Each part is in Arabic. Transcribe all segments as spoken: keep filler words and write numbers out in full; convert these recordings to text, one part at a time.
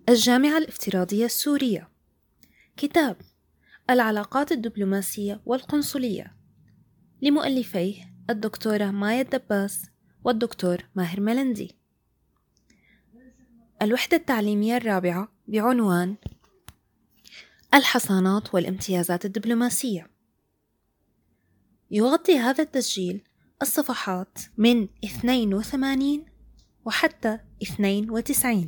الجامعة الافتراضية السورية. كتاب العلاقات الدبلوماسية والقنصلية لمؤلفيه الدكتورة مايا الدباس والدكتور ماهر ملندي. الوحدة التعليمية الرابعة بعنوان الحصانات والامتيازات الدبلوماسية. يغطي هذا التسجيل الصفحات من اثنين وثمانين وحتى اثنين وتسعين.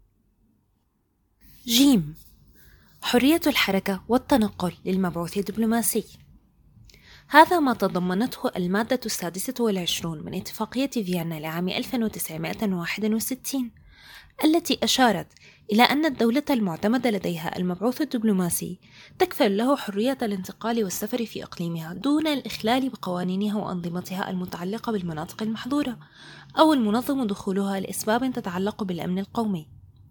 جيم. حرية الحركة والتنقل للمبعوث الدبلوماسي. هذا ما تضمنته المادة السادسة والعشرون من اتفاقية فيينا لعام ألف وتسعمائة وواحد وستين، التي أشارت إلى أن الدولة المعتمدة لديها المبعوث الدبلوماسي تكفل له حرية الانتقال والسفر في إقليمها دون الإخلال بقوانينها وأنظمتها المتعلقة بالمناطق المحظورة أو المنظم دخولها لأسباب تتعلق بالأمن القومي.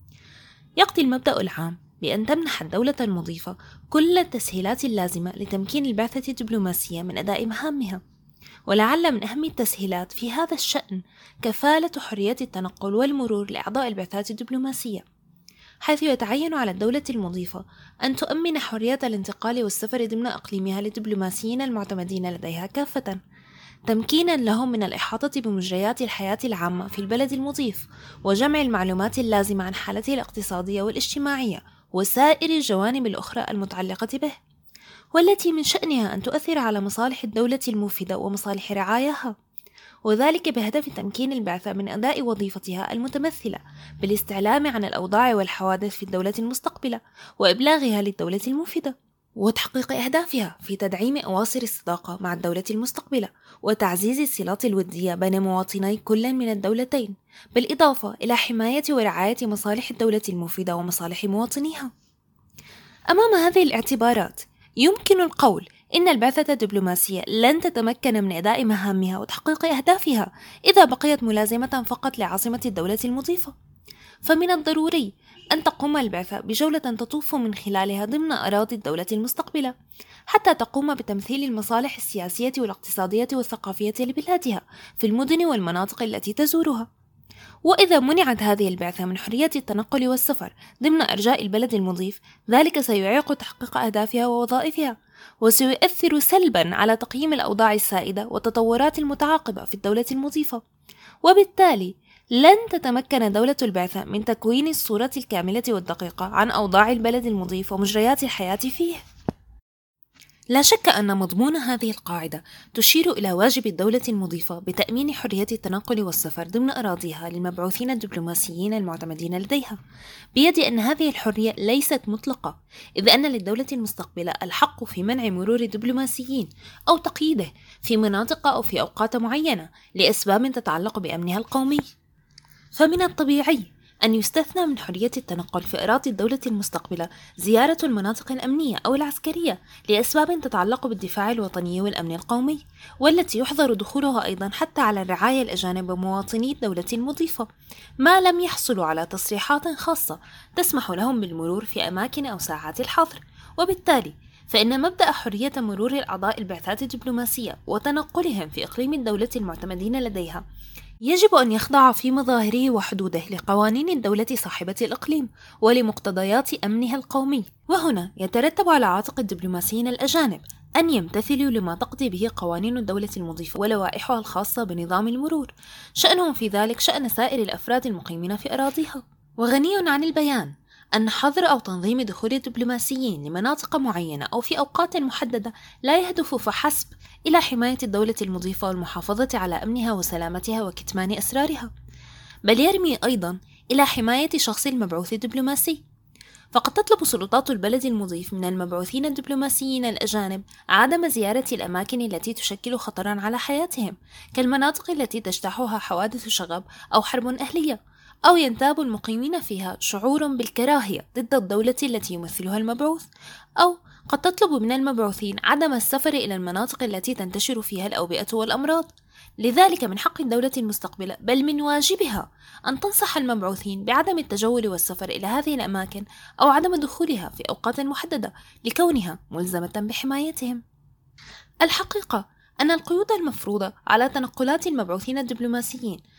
يقضي المبدأ العام بأن تمنح الدولة المضيفة كل التسهيلات اللازمة لتمكين البعثة الدبلوماسية من أداء مهامها، ولعل من أهم التسهيلات في هذا الشأن كفالة حرية التنقل والمرور لأعضاء البعثات الدبلوماسية، حيث يتعين على الدولة المضيفة أن تؤمن حرية الانتقال والسفر ضمن إقليمها للدبلوماسيين المعتمدين لديها كافة، تمكينا لهم من الإحاطة بمجريات الحياة العامة في البلد المضيف وجمع المعلومات اللازمة عن حالته الاقتصادية والاجتماعية وسائر الجوانب الأخرى المتعلقة به، والتي من شأنها أن تؤثر على مصالح الدولة الموفدة ومصالح رعاياها، وذلك بهدف تمكين البعثة من أداء وظيفتها المتمثلة بالاستعلام عن الأوضاع والحوادث في الدولة المستقبلة وإبلاغها للدولة الموفدة، وتحقيق أهدافها في تدعيم أواصر الصداقة مع الدولة المستقبلة وتعزيز الصلات الودية بين مواطني كل من الدولتين، بالإضافة إلى حماية ورعاية مصالح الدولة الموفدة ومصالح مواطنيها. أمام هذه الاعتبارات يمكن القول إن البعثة الدبلوماسية لن تتمكن من أداء مهامها وتحقيق أهدافها إذا بقيت ملازمة فقط لعاصمة الدولة المضيفة، فمن الضروري أن تقوم البعثة بجولة تطوف من خلالها ضمن أراضي الدولة المستقبلة حتى تقوم بتمثيل المصالح السياسية والاقتصادية والثقافية لبلادها في المدن والمناطق التي تزورها. وإذا منعت هذه البعثة من حرية التنقل والسفر ضمن أرجاء البلد المضيف، ذلك سيعيق تحقيق أهدافها ووظائفها، وسيؤثر سلبا على تقييم الأوضاع السائدة والتطورات المتعاقبة في الدولة المضيفة، وبالتالي لن تتمكن دولة البعثة من تكوين الصورة الكاملة والدقيقة عن أوضاع البلد المضيف ومجريات الحياة فيه. لا شك أن مضمون هذه القاعدة تشير إلى واجب الدولة المضيفة بتأمين حرية التنقل والسفر ضمن أراضيها للمبعوثين الدبلوماسيين المعتمدين لديها، بيد أن هذه الحرية ليست مطلقة، إذ أن للدولة المستقبلة الحق في منع مرور الدبلوماسيين أو تقييده في مناطق أو في أوقات معينة لأسباب تتعلق بأمنها القومي. فمن الطبيعي أن يستثنى من حرية التنقل في أراضي الدولة المستقبلة زيارة المناطق الأمنية أو العسكرية لأسباب تتعلق بالدفاع الوطني والأمن القومي، والتي يحظر دخولها أيضا حتى على الرعاية الأجانب ومواطني الدولة المضيفة ما لم يحصلوا على تصريحات خاصة تسمح لهم بالمرور في أماكن أو ساعات الحظر. وبالتالي فإن مبدأ حرية مرور الأعضاء البعثات الدبلوماسية وتنقلهم في إقليم الدولة المعتمدين لديها يجب أن يخضع في مظاهره وحدوده لقوانين الدولة صاحبة الإقليم ولمقتضيات أمنها القومي، وهنا يترتب على عاتق الدبلوماسيين الأجانب أن يمتثلوا لما تقضي به قوانين الدولة المضيفة ولوائحها الخاصة بنظام المرور، شأنهم في ذلك شأن سائر الأفراد المقيمين في أراضيها. وغني عن البيان أن حظر أو تنظيم دخول الدبلوماسيين لمناطق معينة أو في أوقات محددة لا يهدف فحسب إلى حماية الدولة المضيفة والمحافظة على أمنها وسلامتها وكتمان أسرارها، بل يرمي أيضا إلى حماية شخص المبعوث الدبلوماسي. فقد تطلب سلطات البلد المضيف من المبعوثين الدبلوماسيين الأجانب عدم زيارة الأماكن التي تشكل خطرا على حياتهم، كالمناطق التي تجتاحها حوادث شغب أو حرب أهلية، أو ينتاب المقيمين فيها شعور بالكراهية ضد الدولة التي يمثلها المبعوث، أو قد تطلب من المبعوثين عدم السفر إلى المناطق التي تنتشر فيها الأوبئة والأمراض. لذلك من حق الدولة المستقبلة بل من واجبها أن تنصح المبعوثين بعدم التجول والسفر إلى هذه الأماكن أو عدم دخولها في أوقات محددة لكونها ملزمة بحمايتهم. الحقيقة أن القيود المفروضة على تنقلات المبعوثين الدبلوماسيين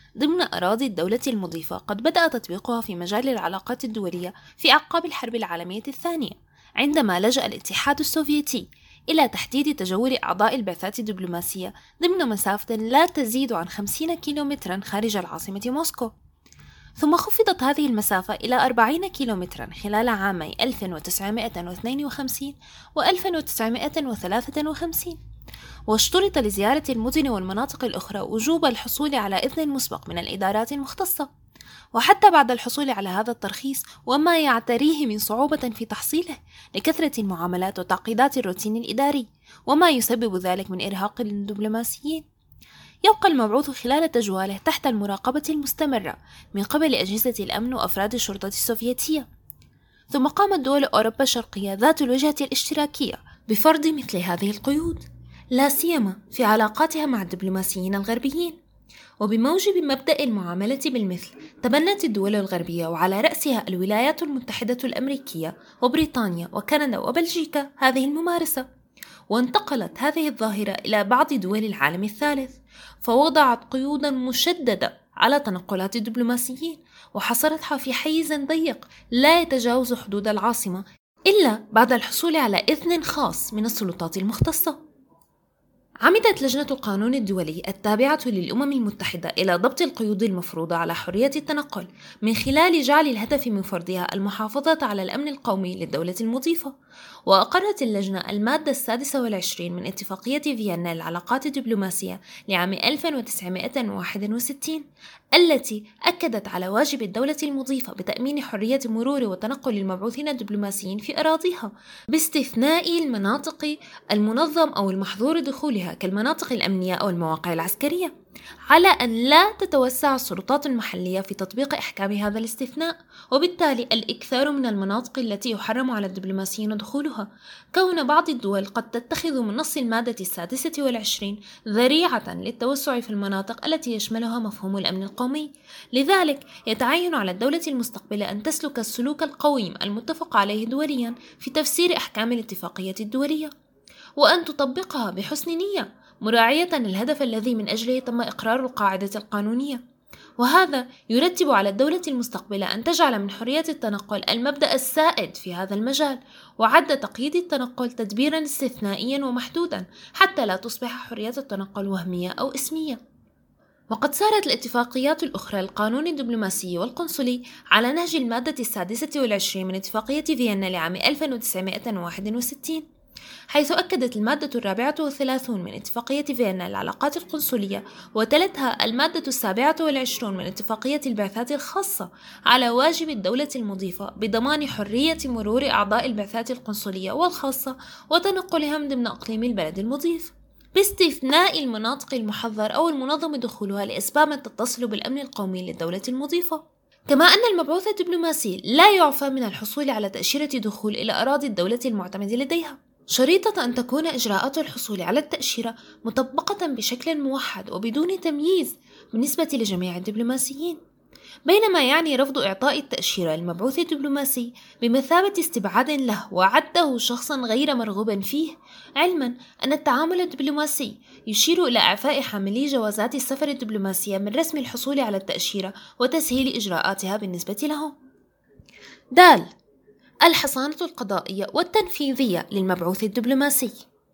ضمن أراضي الدولة المضيفة قد بدأ تطبيقها في مجال العلاقات الدولية في أعقاب الحرب العالمية الثانية، عندما لجأ الاتحاد السوفيتي إلى تحديد تجول أعضاء البعثات الدبلوماسية ضمن مسافة لا تزيد عن خمسين كيلومترا خارج العاصمة موسكو، ثم خفضت هذه المسافة إلى أربعين كيلومترا خلال عامي ألف وتسعمائة واثنين وخمسين و ألف وتسعمائة وثلاثة وخمسين. واشترط لزيارة المدن والمناطق الأخرى وجوب الحصول على إذن مسبق من الإدارات المختصة، وحتى بعد الحصول على هذا الترخيص وما يعتريه من صعوبة في تحصيله لكثرة المعاملات وتعقيدات الروتين الإداري وما يسبب ذلك من إرهاق للدبلوماسيين، يبقى المبعوث خلال تجواله تحت المراقبة المستمرة من قبل أجهزة الأمن وأفراد الشرطة السوفيتية. ثم قامت دول أوروبا الشرقية ذات الوجهة الاشتراكية بفرض مثل هذه القيود، لا سيما في علاقاتها مع الدبلوماسيين الغربيين. وبموجب مبدأ المعاملة بالمثل تبنت الدول الغربية وعلى رأسها الولايات المتحدة الأمريكية وبريطانيا وكندا وبلجيكا هذه الممارسة، وانتقلت هذه الظاهرة إلى بعض دول العالم الثالث، فوضعت قيودا مشددة على تنقلات الدبلوماسيين وحصرتها في حيز ضيق لا يتجاوز حدود العاصمة إلا بعد الحصول على إذن خاص من السلطات المختصة. عمدت لجنة القانون الدولي التابعة للأمم المتحدة إلى ضبط القيود المفروضة على حرية التنقل من خلال جعل الهدف من فرضها المحافظة على الأمن القومي للدولة المضيفة. وأقرت اللجنة المادة السادسة والعشرين من اتفاقية فيينا للعلاقات الدبلوماسية لعام ألف وتسعمائة وواحد وستين التي أكدت على واجب الدولة المضيفة بتأمين حرية مرور وتنقل المبعوثين الدبلوماسيين في أراضيها باستثناء المناطق المنظم أو المحظور دخولها كالمناطق الأمنية أو المواقع العسكرية، على أن لا تتوسع السلطات المحلية في تطبيق أحكام هذا الاستثناء، وبالتالي الإكثار من المناطق التي يحرم على الدبلوماسيين دخولها، كون بعض الدول قد تتخذ من نص المادة السادسة والعشرين ذريعة للتوسع في المناطق التي يشملها مفهوم الأمن القومي. لذلك يتعين على الدولة المستقبلة أن تسلك السلوك القويم المتفق عليه دوليا في تفسير أحكام الاتفاقية الدولية، وأن تطبقها بحسن نية مراعية الهدف الذي من أجله تم إقرار القاعدة القانونية. وهذا يرتب على الدولة المستقبلة أن تجعل من حرية التنقل المبدأ السائد في هذا المجال، وعد تقييد التنقل تدبيرا استثنائيا ومحدودا حتى لا تصبح حرية التنقل وهمية أو اسمية. وقد سارت الاتفاقيات الأخرى للقانون الدبلوماسي والقنصلي على نهج المادة السادسة والعشرين من اتفاقية فيينا لعام ألف وتسعمائة وواحد وستين، حيث أكدت المادة الرابعة والثلاثون من اتفاقية فيينا للعلاقات القنصلية وتلتها المادة السابعة والعشرون من اتفاقية البعثات الخاصة على واجب الدولة المضيفة بضمان حرية مرور أعضاء البعثات القنصلية والخاصة وتنقلهم ضمن أقليم البلد المضيف، باستثناء المناطق المحظر أو المنظم دخولها لأسباب تتصل بالأمن القومي للدولة المضيفة. كما أن المبعوث الدبلوماسي لا يعفى من الحصول على تأشيرة دخول إلى أراضي الدولة المعتمد لديها، شريطة أن تكون إجراءات الحصول على التأشيرة مطبقة بشكل موحد وبدون تمييز بالنسبة لجميع الدبلوماسيين، بينما يعني رفض إعطاء التأشيرة للمبعوث الدبلوماسي بمثابة استبعاد له وعده شخصا غير مرغوب فيه، علما أن التعامل الدبلوماسي يشير إلى إعفاء حاملي جوازات السفر الدبلوماسية من رسم الحصول على التأشيرة وتسهيل إجراءاتها بالنسبة لهم. دال الحصانة القضائية والتنفيذية للمبعوث الدبلوماسي.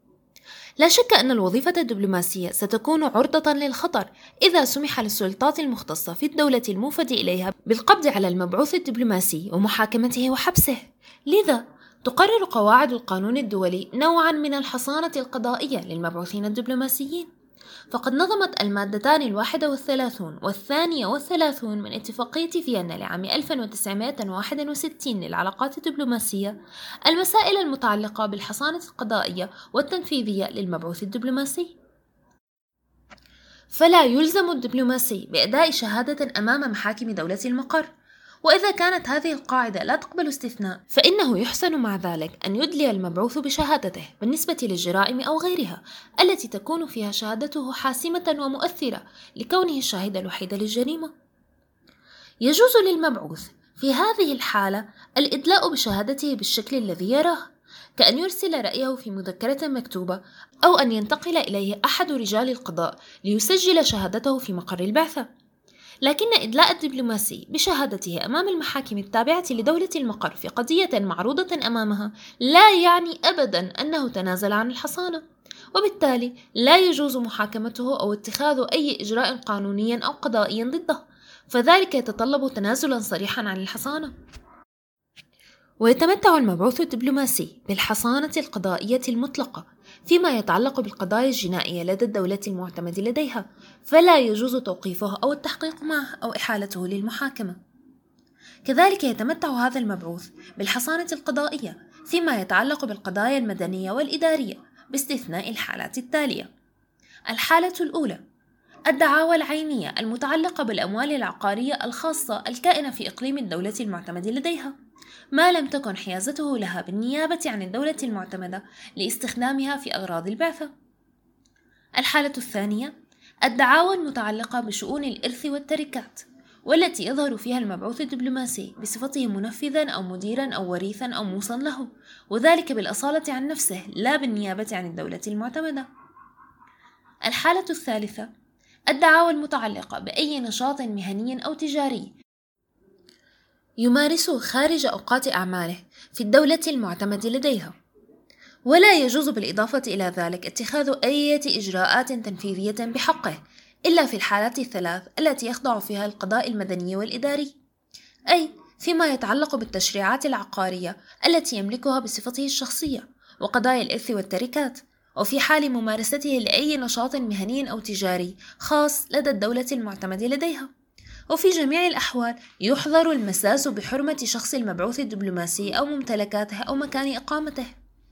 لا شك أن الوظيفة الدبلوماسية ستكون عرضة للخطر إذا سمح للسلطات المختصة في الدولة الموفد إليها بالقبض على المبعوث الدبلوماسي ومحاكمته وحبسه. لذا تقرر قواعد القانون الدولي نوعا من الحصانة القضائية للمبعوثين الدبلوماسيين، فقد نظمت المادتان الواحدة والثلاثون والثانية والثلاثون من اتفاقية فيينا لعام ألف وتسعمائة وواحد وستين للعلاقات الدبلوماسية المسائل المتعلقة بالحصانة القضائية والتنفيذية للمبعوث الدبلوماسي. فلا يلزم الدبلوماسي بإداء شهادة أمام محاكم دولة المقر، وإذا كانت هذه القاعدة لا تقبل استثناء فإنه يحسن مع ذلك أن يدلي المبعوث بشهادته بالنسبة للجرائم أو غيرها التي تكون فيها شهادته حاسمة ومؤثرة لكونه الشاهد الوحيد للجريمة. يجوز للمبعوث في هذه الحالة الإدلاء بشهادته بالشكل الذي يراه، كأن يرسل رأيه في مذكرة مكتوبة، أو أن ينتقل إليه أحد رجال القضاء ليسجل شهادته في مقر البعثة. لكن إدلاء الدبلوماسي بشهادته أمام المحاكم التابعة لدولة المقر في قضية معروضة أمامها لا يعني أبدا أنه تنازل عن الحصانة، وبالتالي لا يجوز محاكمته أو اتخاذ أي إجراء قانوني أو قضائي ضده، فذلك يتطلب تنازلا صريحا عن الحصانة. ويتمتع المبعوث الدبلوماسي بالحصانة القضائية المطلقة فيما يتعلق بالقضايا الجنائية لدى الدولة المعتمد لديها، فلا يجوز توقيفه أو التحقيق معه أو إحالته للمحاكمة. كذلك يتمتع هذا المبعوث بالحصانة القضائية فيما يتعلق بالقضايا المدنية والإدارية باستثناء الحالات التالية: الحالة الأولى: الدعاوى العينية المتعلقة بالأموال العقارية الخاصة الكائنة في إقليم الدولة المعتمد لديها ما لم تكن حيازته لها بالنيابة عن الدولة المعتمدة لاستخدامها في أغراض البعثة. الحالة الثانية: الدعاوى المتعلقة بشؤون الإرث والتركات، والتي يظهر فيها المبعوث الدبلوماسي بصفته منفذا أو مديرا أو وريثا أو موصى له، وذلك بالأصالة عن نفسه لا بالنيابة عن الدولة المعتمدة. الحالة الثالثة: الدعاوى المتعلقة بأي نشاط مهني أو تجاري يمارسه خارج أوقات أعماله في الدولة المعتمد لديها، ولا يجوز بالإضافة إلى ذلك اتخاذ أي إجراءات تنفيذية بحقه إلا في الحالات الثلاث التي يخضع فيها القضاء المدني والإداري، أي فيما يتعلق بالتشريعات العقارية التي يملكها بصفته الشخصية وقضايا الإرث والتركات، وفي حال ممارسته لأي نشاط مهني أو تجاري خاص لدى الدولة المعتمد لديها. وفي جميع الأحوال يحظر المساس بحرمة شخص المبعوث الدبلوماسي أو ممتلكاته أو مكان إقامته.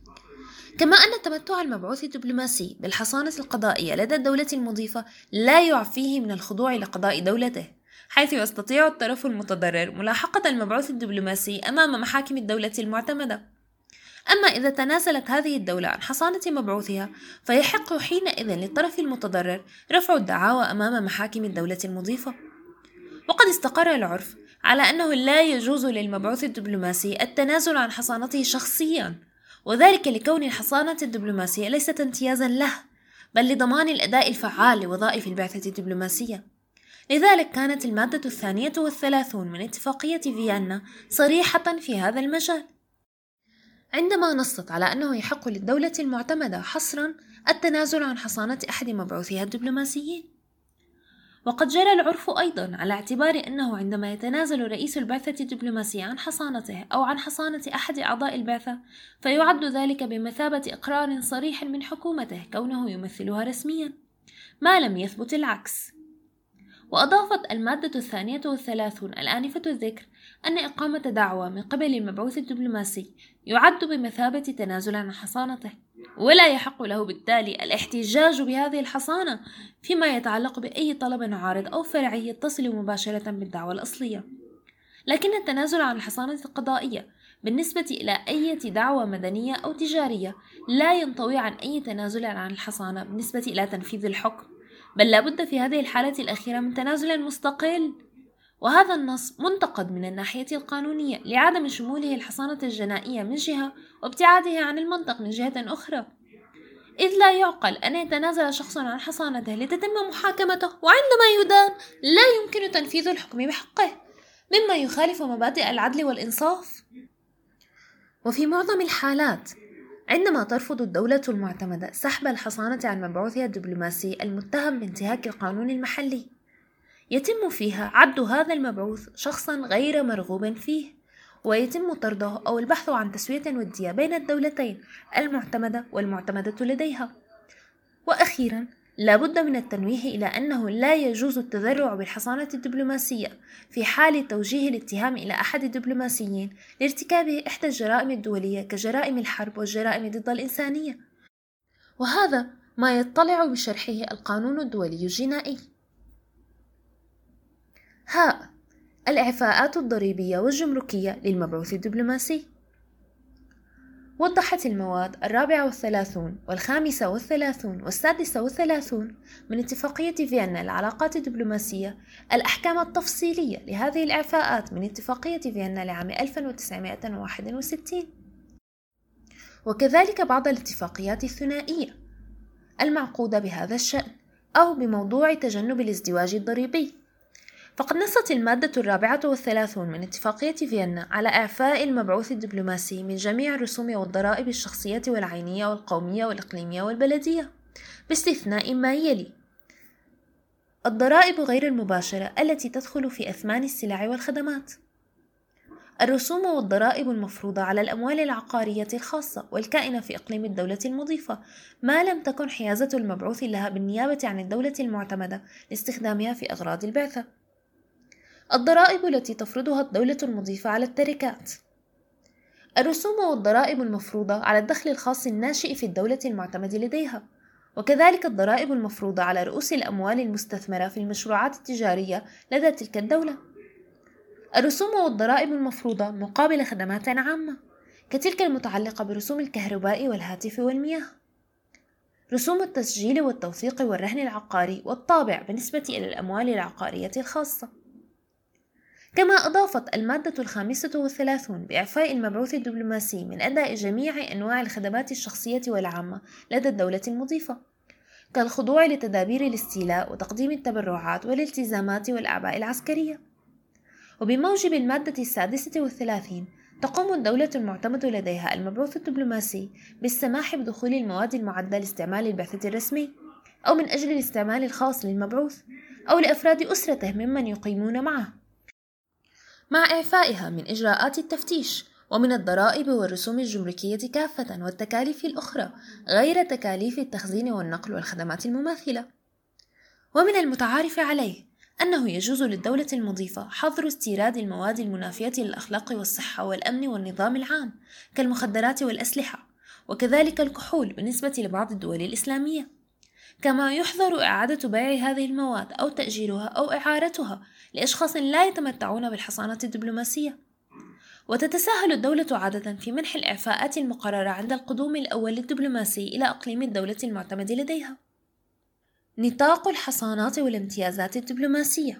كما أن تمتع المبعوث الدبلوماسي بالحصانة القضائية لدى الدولة المضيفة لا يعفيه من الخضوع لقضاء دولته، حيث يستطيع الطرف المتضرر ملاحقة المبعوث الدبلوماسي أمام محاكم الدولة المعتمدة. أما إذا تنازلت هذه الدولة عن حصانة مبعوثها فيحق حينئذ للطرف المتضرر رفع الدعاوى أمام محاكم الدولة المضيفة. وقد استقر العرف على أنه لا يجوز للمبعوث الدبلوماسي التنازل عن حصانته شخصيا، وذلك لكون الحصانة الدبلوماسية ليست امتيازا له بل لضمان الأداء الفعال لوظائف البعثة الدبلوماسية. لذلك كانت المادة الثانية والثلاثون من اتفاقية فيينا صريحة في هذا المجال، عندما نصت على أنه يحق للدولة المعتمدة حصرا التنازل عن حصانة أحد مبعوثيها الدبلوماسيين. وقد جرى العرف أيضا على اعتبار أنه عندما يتنازل رئيس البعثة الدبلوماسية عن حصانته أو عن حصانة أحد أعضاء البعثة فيعد ذلك بمثابة إقرار صريح من حكومته كونه يمثلها رسميا، ما لم يثبت العكس. وأضافت المادة الثانية والثلاثون الآنفة الذكر أن إقامة دعوى من قبل المبعوث الدبلوماسي يعد بمثابة تنازل عن حصانته، ولا يحق له بالتالي الاحتجاج بهذه الحصانة فيما يتعلق بأي طلب عارض أو فرعي يتصل مباشرة بالدعوى الأصلية. لكن التنازل عن الحصانة القضائية بالنسبة إلى أي دعوى مدنية أو تجارية لا ينطوي عن أي تنازل عن الحصانة بالنسبة إلى تنفيذ الحكم، بل لابد في هذه الحالة الأخيرة من تنازل مستقل. وهذا النص منتقد من الناحية القانونية لعدم شموله الحصانة الجنائية من جهة وابتعاده عن المنطق من جهة أخرى، إذ لا يعقل أن يتنازل شخص عن حصانته لتتم محاكمته وعندما يدان لا يمكن تنفيذ الحكم بحقه، مما يخالف مبادئ العدل والإنصاف. وفي معظم الحالات عندما ترفض الدولة المعتمدة سحب الحصانة عن مبعوثها الدبلوماسي المتهم بانتهاك القانون المحلي، يتم فيها عد هذا المبعوث شخصا غير مرغوب فيه، ويتم طرده أو البحث عن تسوية ودية بين الدولتين المعتمدة والمعتمدة لديها. وأخيرا لا بد من التنويه إلى أنه لا يجوز التذرع بالحصانة الدبلوماسية في حال توجيه الاتهام إلى أحد الدبلوماسيين لارتكاب إحدى الجرائم الدولية كجرائم الحرب والجرائم ضد الإنسانية، وهذا ما يطلع بشرحه القانون الدولي الجنائي. ها الإعفاءات الضريبية والجمركية للمبعوث الدبلوماسي. وضحت المواد الرابعة والثلاثون والخامسة والثلاثون والسادسة والثلاثون من اتفاقية فيينا للعلاقات الدبلوماسية الأحكام التفصيلية لهذه الإعفاءات من اتفاقية فيينا لعام ألف وتسعمائة وواحد وستين، وكذلك بعض الاتفاقيات الثنائية المعقودة بهذا الشأن أو بموضوع تجنب الازدواج الضريبي، فقد نصت المادة الرابعة والثلاثون من اتفاقية فيينا على إعفاء المبعوث الدبلوماسي من جميع الرسوم والضرائب الشخصية والعينية والقومية والإقليمية والبلدية، باستثناء ما يلي: الضرائب غير المباشرة التي تدخل في أثمان السلع والخدمات، الرسوم والضرائب المفروضة على الأموال العقارية الخاصة والكائنة في إقليم الدولة المضيفة ما لم تكن حيازة المبعوث لها بالنيابة عن الدولة المعتمدة لاستخدامها في أغراض البعثة، الضرائب التي تفرضها الدولة المضيفة على التركات، الرسوم والضرائب المفروضة على الدخل الخاص الناشئ في الدولة المعتمد لديها، وكذلك الضرائب المفروضة على رؤوس الأموال المستثمرة في المشروعات التجارية لدى تلك الدولة، الرسوم والضرائب المفروضة مقابل خدمات عامة كتلك المتعلقة برسوم الكهرباء والهاتف والمياه، رسوم التسجيل والتوثيق والرهن العقاري والطابع بالنسبة إلى الأموال العقارية الخاصة. كما أضافت المادة الخامسة والثلاثون بإعفاء المبعوث الدبلوماسي من أداء جميع أنواع الخدمات الشخصية والعامة لدى الدولة المضيفة، كالخضوع لتدابير الاستيلاء وتقديم التبرعات والالتزامات والأعباء العسكرية. وبموجب المادة السادسة والثلاثين تقوم الدولة المعتمد لديها المبعوث الدبلوماسي بالسماح بدخول المواد المعدة لاستعمال البعثة الرسمي، أو من أجل الاستعمال الخاص للمبعوث أو لأفراد أسرته ممن يقيمون معه، مع إعفائها من إجراءات التفتيش ومن الضرائب والرسوم الجمركية كافة والتكاليف الأخرى غير تكاليف التخزين والنقل والخدمات المماثلة. ومن المتعارف عليه أنه يجوز للدولة المضيفة حظر استيراد المواد المنافية للأخلاق والصحة والأمن والنظام العام كالمخدرات والأسلحة، وكذلك الكحول بالنسبة لبعض الدول الإسلامية، كما يحظر إعادة بيع هذه المواد أو تأجيرها أو إعارتها لأشخاص لا يتمتعون بالحصانة الدبلوماسية. وتتساهل الدولة عادة في منح الإعفاءات المقررة عند القدوم الأول الدبلوماسي إلى أقليم الدولة المعتمد لديها. نطاق الحصانات والامتيازات الدبلوماسية.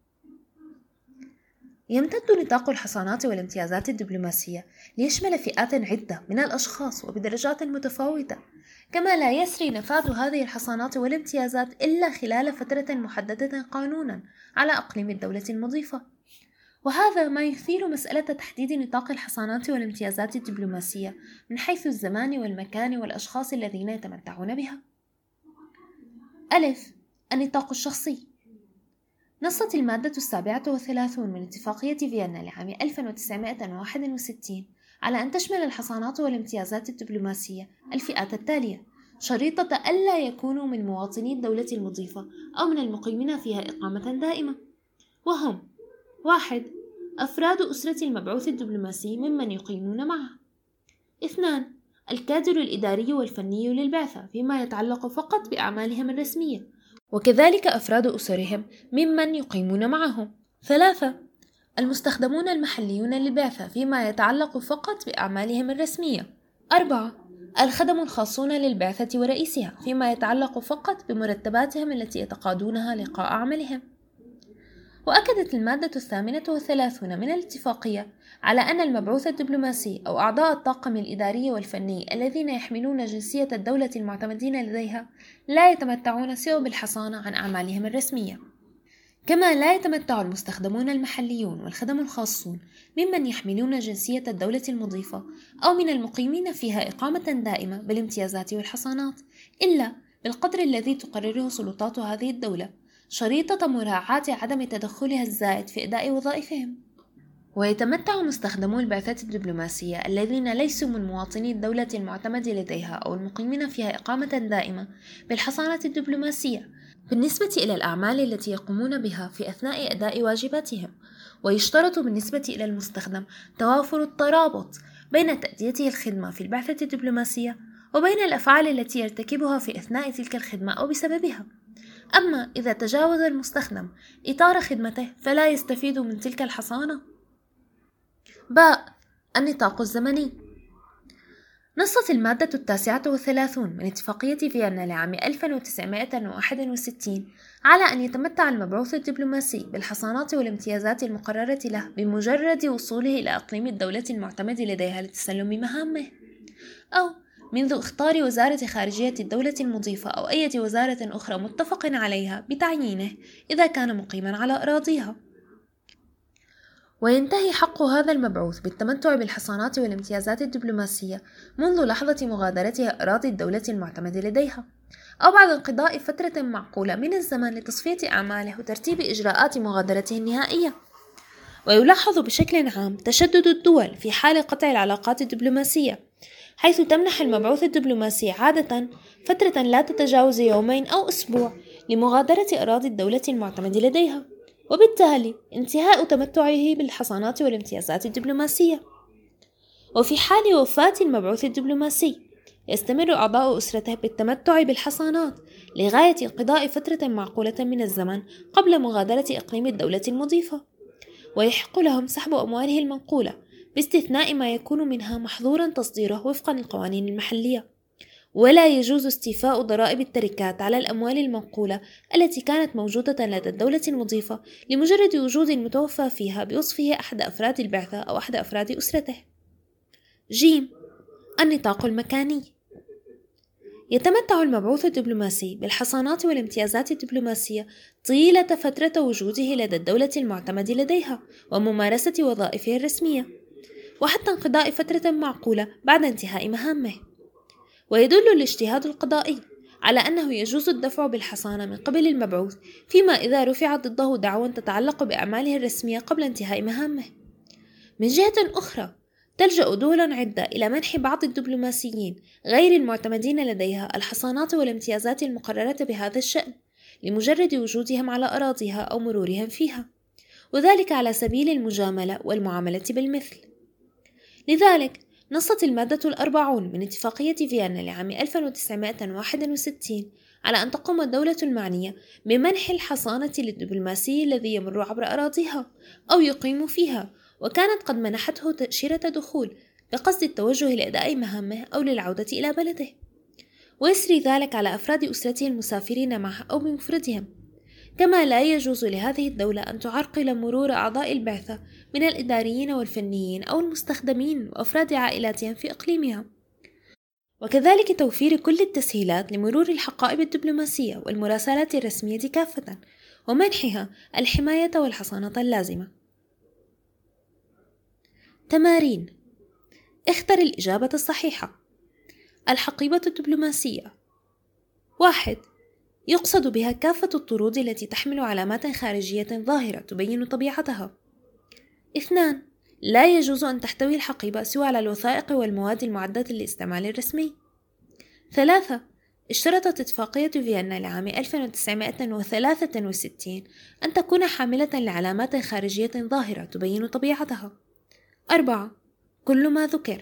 يمتد نطاق الحصانات والامتيازات الدبلوماسية ليشمل فئات عدة من الأشخاص وبدرجات متفاوتة، كما لا يسري نفاذ هذه الحصانات والامتيازات إلا خلال فترة محددة قانونا على أقليم الدولة المضيفة، وهذا ما يثير مسألة تحديد نطاق الحصانات والامتيازات الدبلوماسية من حيث الزمان والمكان والأشخاص الذين يتمتعون بها. ألف. النطاق الشخصي. نصت المادة السابعة والثلاثون من اتفاقية فيينا لعام ألف وتسعمائة وواحد وستين على أن تشمل الحصانات والامتيازات الدبلوماسية الفئات التالية، شريطة ألا يكونوا من مواطني الدولة المضيفة أو من المقيمين فيها إقامة دائمة، وهم: واحد. أفراد أسرة المبعوث الدبلوماسي ممن يقيمون معه. اثنان. الكادر الإداري والفني للبعثة فيما يتعلق فقط بأعمالهم الرسمية، وكذلك أفراد أسرهم ممن يقيمون معهم. ثلاثة. المستخدمون المحليون للبعثة فيما يتعلق فقط بأعمالهم الرسمية. أربعة. الخدم الخاصون للبعثة ورئيسها فيما يتعلق فقط بمرتباتهم التي يتقاضونها لقاء عملهم. وأكدت المادة الثامنة والثلاثون من الاتفاقية على أن المبعوث الدبلوماسي أو أعضاء الطاقم الإداري والفني الذين يحملون جنسية الدولة المعتمدين لديها لا يتمتعون سوى بالحصانة عن أعمالهم الرسمية، كما لا يتمتع المستخدمون المحليون والخدم الخاصون ممن يحملون جنسية الدولة المضيفة أو من المقيمين فيها إقامة دائمة بالامتيازات والحصانات إلا بالقدر الذي تقرره سلطات هذه الدولة، شريطة مراعاة عدم تدخلها الزائد في أداء وظائفهم. ويتمتع مستخدمو البعثات الدبلوماسية الذين ليسوا من مواطني الدولة المعتمد لديها أو المقيمين فيها إقامة دائمة بالحصانة الدبلوماسية بالنسبة إلى الأعمال التي يقومون بها في أثناء أداء واجباتهم، ويشترط بالنسبة إلى المستخدم توافر الترابط بين تأديته الخدمة في البعثة الدبلوماسية وبين الأفعال التي يرتكبها في أثناء تلك الخدمة أو بسببها. أما إذا تجاوز المستخدم إطار خدمته فلا يستفيد من تلك الحصانة. باء. النطاق الزمني. نصت المادة التاسعة والثلاثون من اتفاقية فيينا لعام ألف وتسعمائة وواحد وستين على أن يتمتع المبعوث الدبلوماسي بالحصانات والامتيازات المقررة له بمجرد وصوله إلى أقليم الدولة المعتمد لديها لتسلم مهامه، أو منذ اختار وزارة خارجية الدولة المضيفة أو أي وزارة أخرى متفق عليها بتعيينه إذا كان مقيما على أراضيها. وينتهي حق هذا المبعوث بالتمتع بالحصانات والامتيازات الدبلوماسية منذ لحظة مغادرته أراضي الدولة المعتمد لديها، أو بعد انقضاء فترة معقولة من الزمن لتصفية أعماله وترتيب إجراءات مغادرته النهائية. ويلاحظ بشكل عام تشدد الدول في حال قطع العلاقات الدبلوماسية، حيث تمنح المبعوث الدبلوماسي عادة فترة لا تتجاوز يومين أو أسبوع لمغادرة أراضي الدولة المعتمد لديها، وبالتالي انتهاء تمتعه بالحصانات والامتيازات الدبلوماسية. وفي حال وفاة المبعوث الدبلوماسي يستمر أعضاء أسرته بالتمتع بالحصانات لغاية انقضاء فترة معقولة من الزمن قبل مغادرة إقليم الدولة المضيفة، ويحق لهم سحب أمواله المنقولة باستثناء ما يكون منها محظورا تصديره وفقا للقوانين المحلية. ولا يجوز استيفاء ضرائب التركات على الأموال المنقولة التي كانت موجودة لدى الدولة المضيفة لمجرد وجود المتوفى فيها بوصفه أحد أفراد البعثة أو أحد أفراد أسرته. جيم. النطاق المكاني. يتمتع المبعوث الدبلوماسي بالحصانات والامتيازات الدبلوماسية طيلة فترة وجوده لدى الدولة المعتمد لديها وممارسة وظائفه الرسمية، وحتى انقضاء فترة معقولة بعد انتهاء مهامه. ويدل الاجتهاد القضائي على أنه يجوز الدفع بالحصانة من قبل المبعوث فيما إذا رفعت ضده دعوى تتعلق بأعماله الرسمية قبل انتهاء مهامه. من جهة أخرى، تلجأ دول عدة إلى منح بعض الدبلوماسيين غير المعتمدين لديها الحصانات والامتيازات المقررة بهذا الشأن لمجرد وجودهم على أراضيها أو مرورهم فيها، وذلك على سبيل المجاملة والمعاملة بالمثل. لذلك نصت المادة الأربعون من اتفاقية فيينا لعام ألف وتسعمائة وواحد وستين على أن تقوم الدولة المعنية بمنح الحصانة للدبلوماسي الذي يمر عبر أراضيها أو يقيم فيها وكانت قد منحته تأشيرة دخول بقصد التوجه لأداء مهامه أو للعودة إلى بلده، ويسري ذلك على أفراد أسرته المسافرين معه أو بمفردهم. كما لا يجوز لهذه الدولة أن تعرقل مرور أعضاء البعثة من الإداريين والفنيين أو المستخدمين وأفراد عائلاتهم في إقليمها، وكذلك توفير كل التسهيلات لمرور الحقائب الدبلوماسية والمراسلات الرسمية كافة، ومنحها الحماية والحصانة اللازمة. تمارين. اختر الإجابة الصحيحة. الحقيبة الدبلوماسية. واحد. يقصد بها كافة الطرود التي تحمل علامات خارجية ظاهرة تبين طبيعتها. اثنان. لا يجوز أن تحتوي الحقيبة سوى على الوثائق والمواد المعدة للاستعمال الرسمي. ثلاثة. اشترطت اتفاقية فيينا لعام ألف وتسعمائة وثلاثة وستين أن تكون حاملة لعلامات خارجية ظاهرة تبين طبيعتها. أربعة. كل ما ذكر.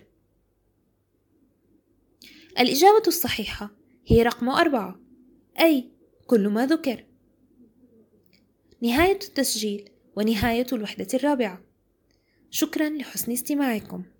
الإجابة الصحيحة هي رقم أربعة، أي كل ما ذكر. نهاية التسجيل ونهاية الوحدة الرابعة. شكرا لحسن استماعكم.